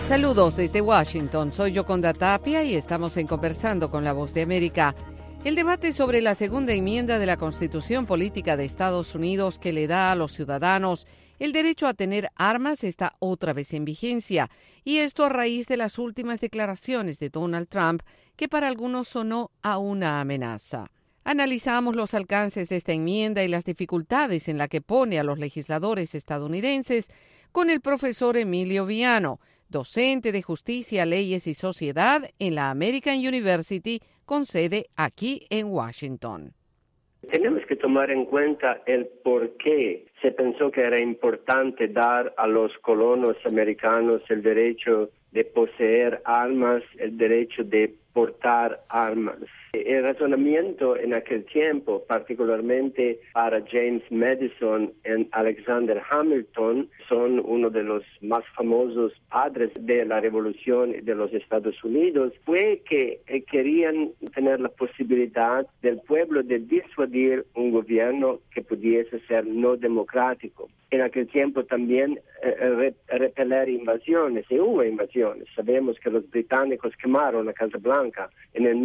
Saludos desde Washington, soy Yoconda Tapia y estamos en Conversando con la Voz de América. El debate sobre la segunda enmienda de la Constitución Política de Estados Unidos que le da a los ciudadanos el derecho a tener armas está otra vez en vigencia, y esto a raíz de las últimas declaraciones de Donald Trump, que para algunos sonó a una amenaza. Analizamos los alcances de esta enmienda y las dificultades en la que pone a los legisladores estadounidenses con el profesor Emilio Viano, docente de Justicia, Leyes y Sociedad en la American University, con sede aquí en Washington. Tenemos que tomar en cuenta el por qué se pensó que era importante dar a los colonos americanos el derecho de poseer armas, el derecho de portar armas. El razonamiento en aquel tiempo, particularmente para James Madison y Alexander Hamilton, son uno de los más famosos padres de la revolución de los Estados Unidos, fue que querían tener la posibilidad del pueblo de disuadir un gobierno que pudiese ser no democrático. En aquel tiempo también repeler invasiones, y hubo invasiones. Sabemos que los británicos quemaron la Casa Blanca en el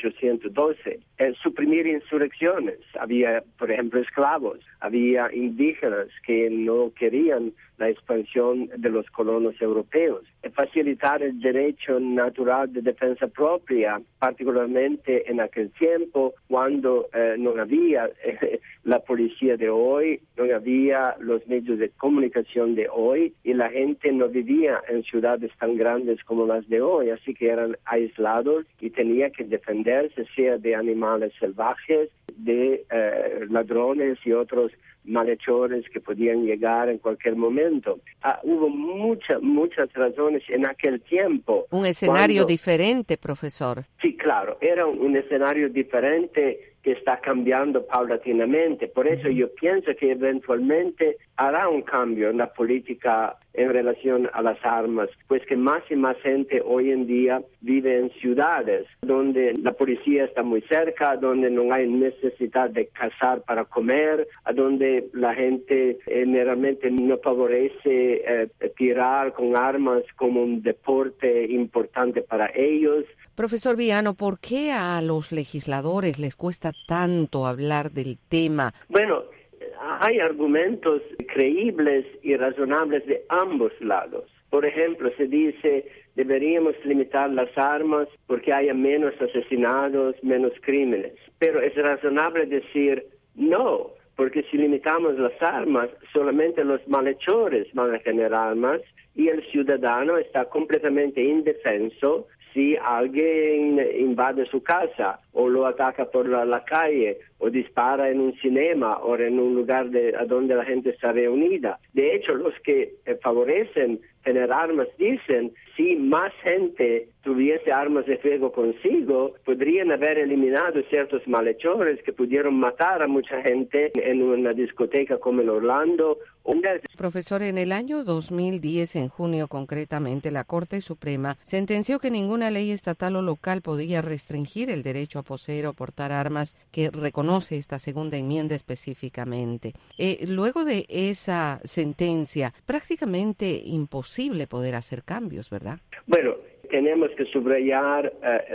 1812, suprimir insurrecciones. Había, por ejemplo, esclavos, había indígenas que no querían la expansión de los colonos europeos. Facilitar el derecho natural de defensa propia, particularmente en aquel tiempo cuando no había la policía de hoy, no había los medios de comunicación de hoy y la gente no vivía en ciudades tan grandes como las de hoy, así que eran aislados y tenía que defenderse, sea de animales salvajes, de ladrones y otros malhechores que podían llegar en cualquier momento. Hubo muchas razones en aquel tiempo. Un escenario diferente, profesor. Sí, claro, era un escenario diferente que está cambiando paulatinamente. Por eso yo pienso que eventualmente hará un cambio en la política en relación a las armas, pues que más y más gente hoy en día vive en ciudades donde la policía está muy cerca, donde no hay necesidad de cazar para comer, donde la gente generalmente no favorece tirar con armas como un deporte importante para ellos. Profesor Viano, ¿por qué a los legisladores les cuesta tanto hablar del tema? Bueno, hay argumentos creíbles y razonables de ambos lados. Por ejemplo, se dice deberíamos limitar las armas porque haya menos asesinatos, menos crímenes. Pero es razonable decir no, porque si limitamos las armas, solamente los malhechores van a tener armas y el ciudadano está completamente indefenso si alguien invade su casa o lo ataca por la calle o dispara en un cinema o en un lugar a donde la gente está reunida. De hecho, los que favorecen tener armas dicen si más gente tuviese armas de fuego consigo, podrían haber eliminado ciertos malhechores que pudieron matar a mucha gente en una discoteca como en Orlando. Profesor, en el año 2010, en junio concretamente, la Corte Suprema sentenció que ninguna ley estatal o local podía restringir el derecho a poseer o portar armas que reconoce esta segunda enmienda específicamente. Luego de esa sentencia, prácticamente imposible poder hacer cambios, ¿verdad? Bueno, tenemos que subrayar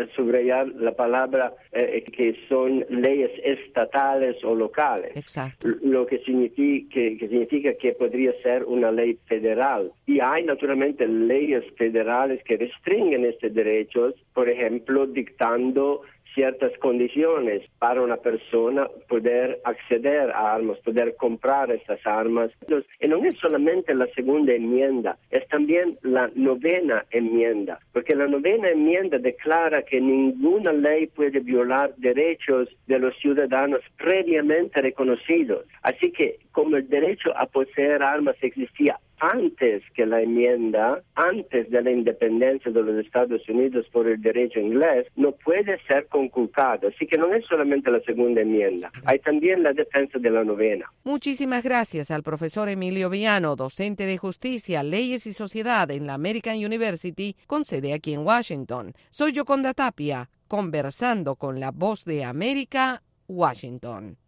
la palabra que son leyes estatales o locales. Exacto. Lo que significa que podría ser una ley federal. Y hay naturalmente leyes federales que restringen estos derechos, por ejemplo, dictando ciertas condiciones para una persona poder acceder a armas, poder comprar estas armas. Entonces, y no es solamente la segunda enmienda, es también la novena enmienda, porque la novena enmienda declara que ninguna ley puede violar derechos de los ciudadanos previamente reconocidos. Así que, como el derecho a poseer armas existía antes que la enmienda, antes de la independencia de los Estados Unidos por el derecho inglés, no puede ser conculcado. Así que no es solamente la segunda enmienda, hay también la defensa de la novena. Muchísimas gracias al profesor Emilio Viano, docente de Justicia, Leyes y Sociedad en la American University, con sede aquí en Washington. Soy Yoconda Tapia, conversando con la Voz de América, Washington.